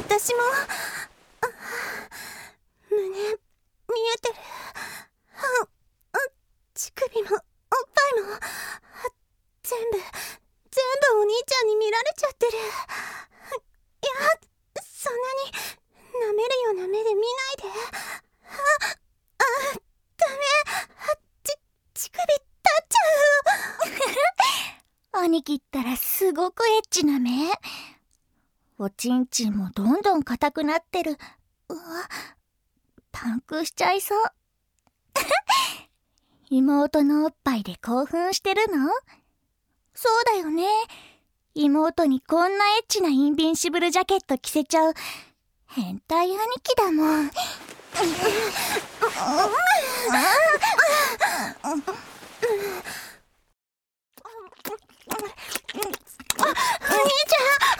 私も胸見えてる。乳首もおっぱいも全部お兄ちゃんに見られちゃってる。いや、そんなに舐めるような目で見ないで。ダメ。乳首立っちゃう。 兄貴ったらすごくエッチな目。おちんちんもどんどん硬くなってる。うわ、パンクしちゃいそう。妹のおっぱいで興奮してるの？そうだよね。妹にこんなエッチなインビンシブルジャケット着せちゃう変態兄貴だもん。お兄ちゃん、